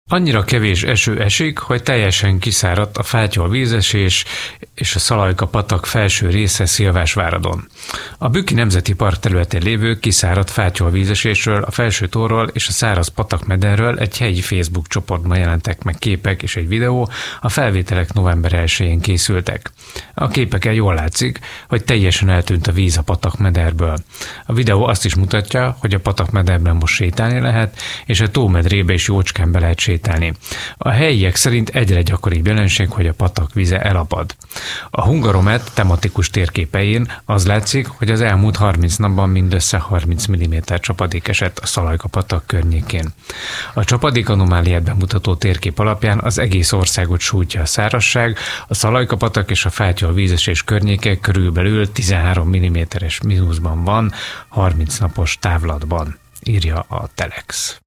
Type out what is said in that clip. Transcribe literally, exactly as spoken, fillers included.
Annyira kevés eső esik, hogy teljesen kiszáradt a Fátyol vízesés és a Szalajka-patak felső része Szilvásváradon. A Bükki Nemzeti Park területén lévő kiszáradt Fátyol vízesésről, a felső tóról és a száraz patakmederről egy helyi Facebook csoportban jelentek meg képek és egy videó, a felvételek november elsején készültek. A képeken jól látszik, hogy teljesen eltűnt a víz a patakmederből. A videó azt is mutatja, hogy a patakmederben most sétálni lehet, és a tómedrébe is jócskán be lehet sétálni. A helyiek szerint egyre gyakoribb jelenség, hogy a patak vize elapad. A Hungaromet tematikus térképein az látszik, hogy az elmúlt harminc napban mindössze harminc milliméter csapadék esett a Szalajka-patak környékén. A csapadék anomáliát bemutató térkép alapján az egész országot sújtja a szárazság, a Szalajka-patak és a Fátyol vízesés környéke körülbelül tizenhárom milliméteres mínuszban van harminc napos távlatban, írja a Telex.